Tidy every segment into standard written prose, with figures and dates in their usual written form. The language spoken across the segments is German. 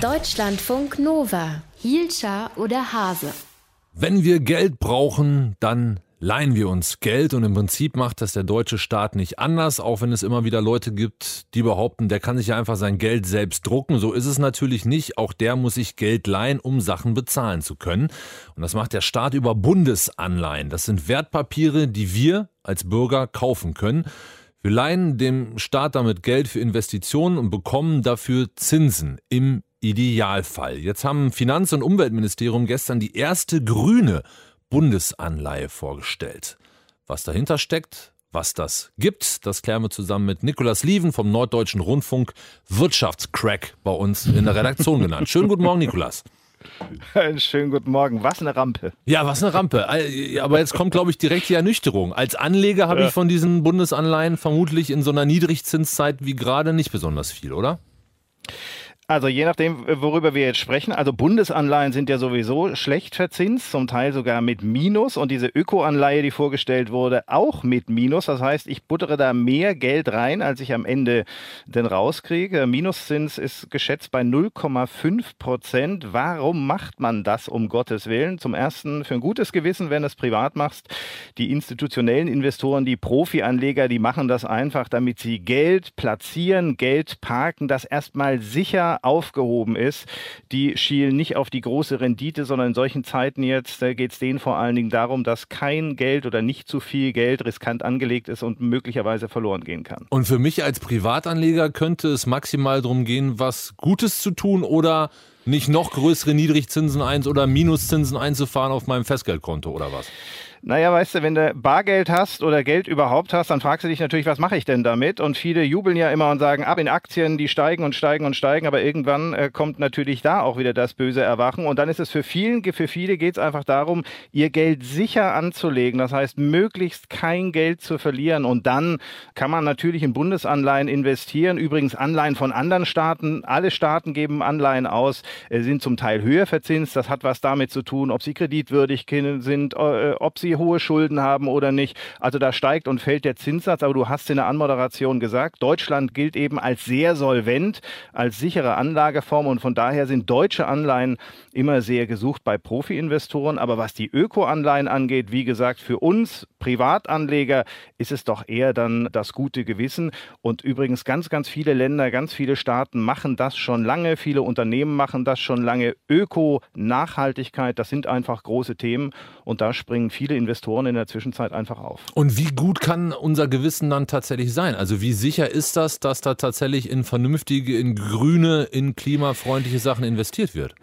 Deutschlandfunk Nova. Hielscher oder Hase? Wenn wir Geld brauchen, dann leihen wir uns Geld und im Prinzip macht das der deutsche Staat nicht anders, auch wenn es immer wieder Leute gibt, die behaupten, der kann sich ja einfach sein Geld selbst drucken. So ist es natürlich nicht. Auch der muss sich Geld leihen, um Sachen bezahlen zu können. Und das macht der Staat über Bundesanleihen. Das sind Wertpapiere, die wir als Bürger kaufen können. Wir leihen dem Staat damit Geld für Investitionen und bekommen dafür Zinsen im Idealfall. Jetzt haben Finanz- und Umweltministerium gestern die erste grüne Bundesanleihe vorgestellt. Was dahinter steckt, was das gibt, das klären wir zusammen mit Nikolaus Lieven vom Norddeutschen Rundfunk, Wirtschaftscrack bei uns in der Redaktion genannt. Schönen guten Morgen, Nikolaus. Einen schönen guten Morgen. Was eine Rampe. Ja, was eine Rampe. Aber jetzt kommt, glaube ich, direkt die Ernüchterung. Als Anleger habe ich von diesen Bundesanleihen vermutlich in so einer Niedrigzinszeit wie gerade nicht besonders viel, oder? Also je nachdem, worüber wir jetzt sprechen. Also Bundesanleihen sind ja sowieso schlecht verzinst, zum Teil sogar mit Minus. Und diese Öko-Anleihe, die vorgestellt wurde, auch mit Minus. Das heißt, ich buttere da mehr Geld rein, als ich am Ende denn rauskriege. Minuszins ist geschätzt bei 0,5%. Warum macht man das, um Gottes Willen? Zum Ersten für ein gutes Gewissen, wenn du es privat machst. Die institutionellen Investoren, die Profi-Anleger, die machen das einfach, damit sie Geld platzieren, Geld parken, das erstmal sicher aufgehoben ist. Die schielen nicht auf die große Rendite, sondern in solchen Zeiten jetzt geht es denen vor allen Dingen darum, dass kein Geld oder nicht zu viel Geld riskant angelegt ist und möglicherweise verloren gehen kann. Und für mich als Privatanleger könnte es maximal darum gehen, was Gutes zu tun oder nicht noch größere Niedrigzinsen oder Minuszinsen einzufahren auf meinem Festgeldkonto oder was? Naja, weißt du, wenn du Bargeld hast oder Geld überhaupt hast, dann fragst du dich natürlich, was mache ich denn damit? Und viele jubeln ja immer und sagen, ab in Aktien, die steigen und steigen und steigen, aber irgendwann kommt natürlich da auch wieder das böse Erwachen. Und dann ist es für viele geht es einfach darum, ihr Geld sicher anzulegen. Das heißt, möglichst kein Geld zu verlieren. Und dann kann man natürlich in Bundesanleihen investieren. Übrigens Anleihen von anderen Staaten. Alle Staaten geben Anleihen aus, sind zum Teil höher verzinst. Das hat was damit zu tun, ob sie kreditwürdig sind, ob sie hohe Schulden haben oder nicht. Also da steigt und fällt der Zinssatz, aber du hast in der Anmoderation gesagt, Deutschland gilt eben als sehr solvent, als sichere Anlageform und von daher sind deutsche Anleihen immer sehr gesucht bei Profi-Investoren. Aber was die Öko-Anleihen angeht, wie gesagt, für uns Privatanleger ist es doch eher dann das gute Gewissen. Und übrigens ganz, ganz viele Länder, ganz viele Staaten machen das schon lange. Viele Unternehmen machen das schon lange. Öko, Nachhaltigkeit, das sind einfach große Themen und da springen viele Investoren in der Zwischenzeit einfach auf. Und wie gut kann unser Gewissen dann tatsächlich sein? Also wie sicher ist das, dass da tatsächlich in vernünftige, in grüne, in klimafreundliche Sachen investiert wird?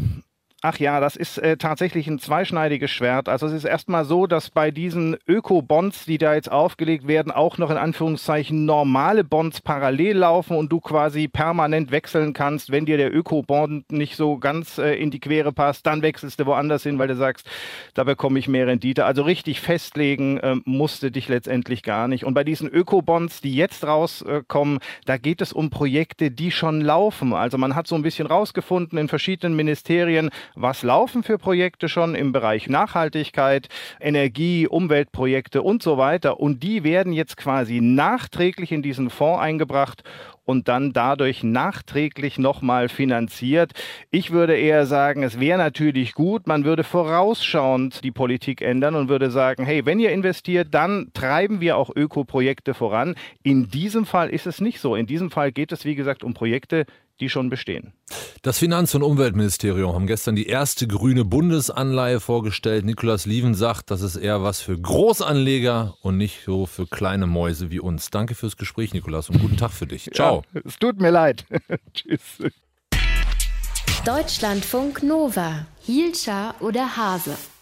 Ach ja, das ist tatsächlich ein zweischneidiges Schwert. Also es ist erstmal so, dass bei diesen Öko-Bonds, die da jetzt aufgelegt werden, auch noch in Anführungszeichen normale Bonds parallel laufen und du quasi permanent wechseln kannst. Wenn dir der Öko-Bond nicht so ganz in die Quere passt, dann wechselst du woanders hin, weil du sagst, da bekomme ich mehr Rendite. Also richtig festlegen musst du dich letztendlich gar nicht. Und bei diesen Öko-Bonds, die jetzt rauskommen, da geht es um Projekte, die schon laufen. Also man hat so ein bisschen rausgefunden in verschiedenen Ministerien, was laufen für Projekte schon im Bereich Nachhaltigkeit, Energie, Umweltprojekte und so weiter. Und die werden jetzt quasi nachträglich in diesen Fonds eingebracht und dann dadurch nachträglich nochmal finanziert. Ich würde eher sagen, es wäre natürlich gut, man würde vorausschauend die Politik ändern und würde sagen, hey, wenn ihr investiert, dann treiben wir auch Ökoprojekte voran. In diesem Fall ist es nicht so. In diesem Fall geht es, wie gesagt, um Projekte, die schon bestehen. Das Finanz- und Umweltministerium haben gestern die erste grüne Bundesanleihe vorgestellt. Nikolaus Lieven sagt, das ist eher was für Großanleger und nicht so für kleine Mäuse wie uns. Danke fürs Gespräch, Nikolaus, und guten Tag für dich. Ciao. Ja, es tut mir leid. Tschüss. Deutschlandfunk Nova. Hielscher oder Hase?